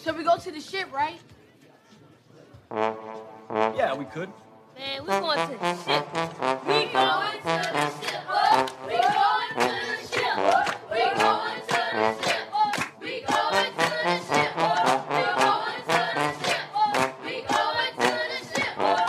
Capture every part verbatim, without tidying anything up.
So we go to the ship, right? Yeah, we could. Man, we going to the ship. We going to the ship. Oh, we going to the ship. Oh, we going to the ship. Oh, we going to the ship. Oh, we going to the ship. Oh, we going to the ship.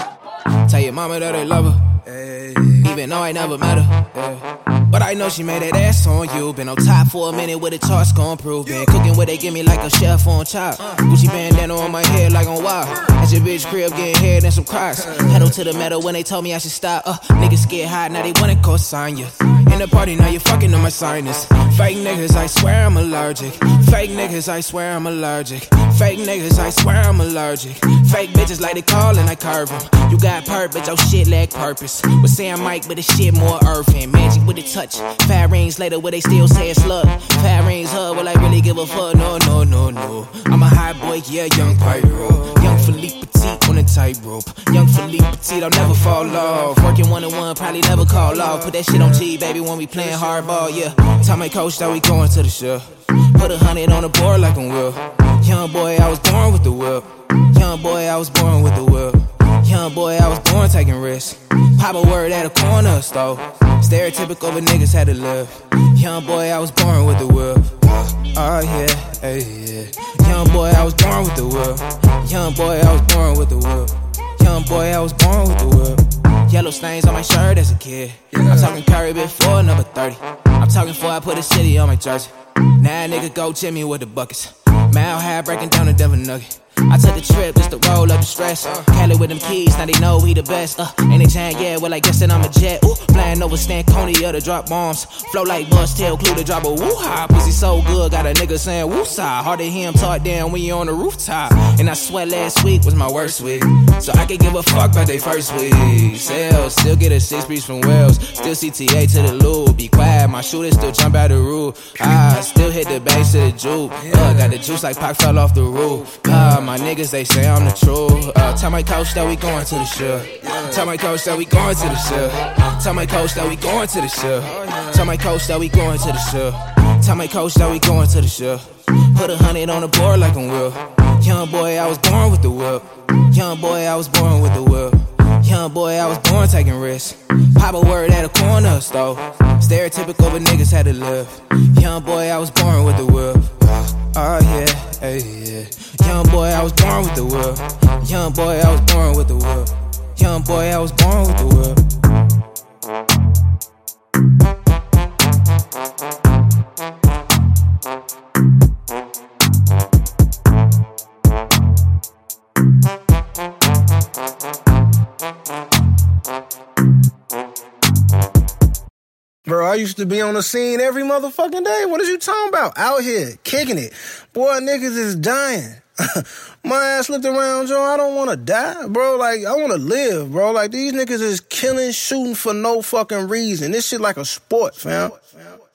Oh. Tell your mama that I love her, hey. Even though I never met her. Yeah. But I know she made that ass on you. Been on top for a minute with the charts gon' prove. Been cooking what they give me like a chef on top. Gucci bandana on my head like on wild. At your bitch crib getting head and some crocs. Pedal to the metal when they told me I should stop. Uh, niggas get hot, now they wanna co-sign you. In the party, now you fucking on my sinus. Fake niggas, I swear I'm allergic. Fake niggas, I swear I'm allergic. Fake niggas, I swear I'm allergic. Fake bitches like they call and I curve them. You got perp, but your shit lack purpose. Was saying Mike, but the shit more earthen. Magic with the touch. Fat rings later, where they still say it's love. Fat rings hug, will I really give a fuck? No, no, no, no. I'm a high boy, yeah, young pyro. Young Philippe Petit on a tightrope. Young Philippe Petit, I'll never fall off. Working one on one, probably never call off. Put that shit on G, baby, when we playing hardball, yeah. Tell my coach that we going to the show. Put a hundred on the board like I'm Will. Young boy, I was born with the whip. Young boy, I was born with the whip. Young boy, I was born taking risks. Pop a word at a corner store. Stereotypical, but niggas had to live. Young boy, I was born with the whip. Oh yeah, hey yeah. Young boy, I was born with the whip. Young boy, I was born with the whip. Young boy, I was born with the whip. Yellow stains on my shirt as a kid. I'm talking Curry before number thirty. I'm talking before I put a city on my jersey. Now nigga go Jimmy with the buckets. Mile high breaking down the Denver Nugget. I took a trip just to roll up the stress. Cali with them keys, now they know we the best. Uh, ain't a giant, yeah, well I guess that I'm a jet. Ooh, flying over Stankonia to drop bombs. Flow like Buzz Tail, Clue to drop a woo-ha. Pussy so good, got a nigga saying woo-sa. Hard to hear him talk down when you on the rooftop. And I swear last week was my worst week, so I could give a fuck about they first week. Sales, still get a six piece from Wells. Still C T A to the loop. Be quiet, my shooters still jump out the roof. Ah, still hit the base to the juke. Uh, got the juice like Pac fell off the roof. Ah, my niggas, they say I'm the truth. Uh, tell my coach that we going to the show. Tell my coach that we going to the show. Tell my coach that we going to the show. Tell my coach that we going to the show. Tell my coach that we going to the show. Put a hundred on the board like I'm Will. Young boy, I was born with the whip. Young boy, I was born with the whip. Young boy, I was born taking risks. Pop a word at a corner store. Stereotypical, but niggas had to live. Young boy, I was born with the whip. Oh yeah, hey yeah. Young boy, I was born with the whip. Young boy, I was born with the whip. Young boy, I was born with the whip. Bro, I used to be on the scene every motherfucking day. What is you talking about? Out here, kicking it. Boy, niggas is dying. My ass looked around, Joe. I don't want to die, bro. Like, I want to live, bro. Like, these niggas is killing, shooting for no fucking reason. This shit like a sport, fam.